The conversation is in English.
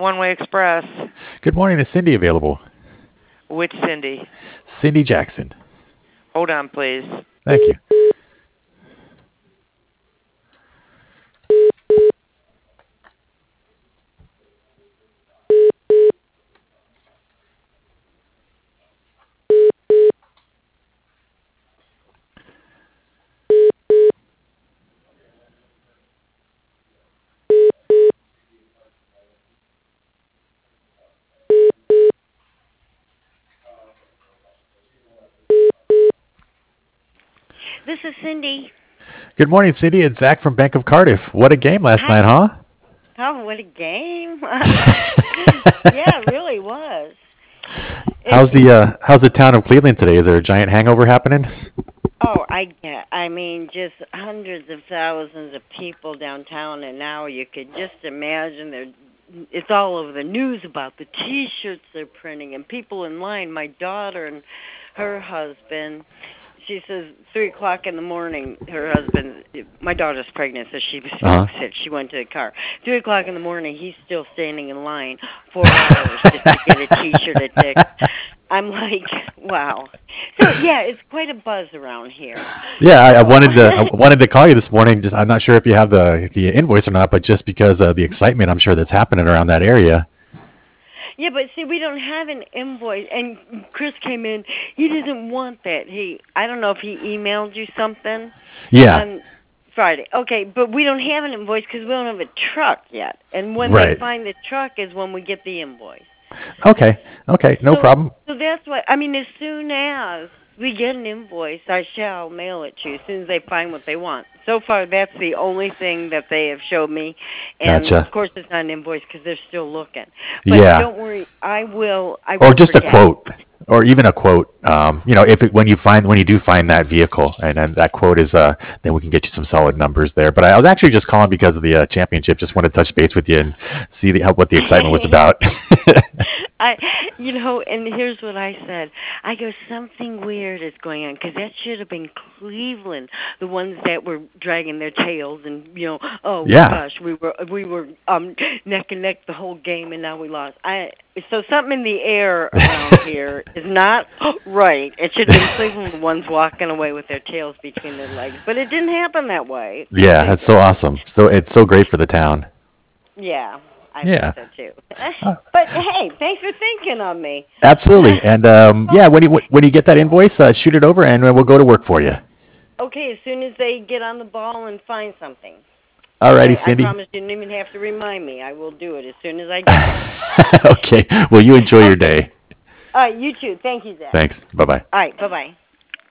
One-Way Express. Good morning. Is Cindy available? Which Cindy? Cindy Jackson. Hold on, please. Thank you. This is Cindy. Good morning, Cindy. It's Zach from Bank of Cardiff. What a game last Hi. night, huh? Oh, what a game! Yeah, it really was. How's It, the town of Cleveland today? Is there a giant hangover happening? oh, I get. I mean, just hundreds of thousands of people downtown, and now you could just imagine there. It's all over the news about the T-shirts they're printing and people in line. My daughter and her husband. She says 3 o'clock in the morning. Her husband, my daughter's pregnant, so she was Uh huh. sick. She went to the car. 3 o'clock in the morning. He's still standing in line 4 hours just to get a T-shirt at Dick's. I'm like, wow. So yeah, it's quite a buzz around here. Yeah, I So wanted to call you this morning. Just I'm not sure if you have the invoice or not, but just because of the excitement, I'm sure that's happening around that area. yeah, but see, we don't have an invoice. And Chris came in. He doesn't want that. I don't know if he emailed you something Yeah. on Friday. Okay, but we don't have an invoice because we don't have a truck yet. And when they Right. find the truck is when we get the invoice. Okay. Okay. No So, problem. so that's what I mean. As soon as we get an invoice, I shall mail it to you as soon as they find what they want. So far, that's the only thing that they have showed me, and of Gotcha. course, it's not an invoice because they're still looking. But Yeah. don't worry, I will. I Or won't just a forget. quote, or even a quote. If when you do find that vehicle, and then that quote is, then we can get you some solid numbers there. But I was actually just calling because of the championship. Just wanted to touch base with you and see what the excitement was about. I, and here's what I said. I go, something weird is going on because that should have been Cleveland, the ones that were dragging their tails, and oh Yeah. gosh, we were neck and neck the whole game, and now we lost. So something in the air around here is not right. It should have been Cleveland, the ones walking away with their tails between their legs, but it didn't happen that way. Yeah, that's so awesome. So it's so great for the town. Yeah, I think Yeah. so too. Uh, But hey, thanks for thinking on me. Absolutely. And yeah, when you get that invoice, shoot it over, and we'll go to work for you. Okay, as soon as they get on the ball and find something. Alrighty, Okay, I Cindy. promise you don't even have to remind me. I will do it as soon as I get it. Okay. Well, you enjoy your Okay. day. All right, you too. Thank you, Zach. Thanks. Bye bye. All right, bye-bye.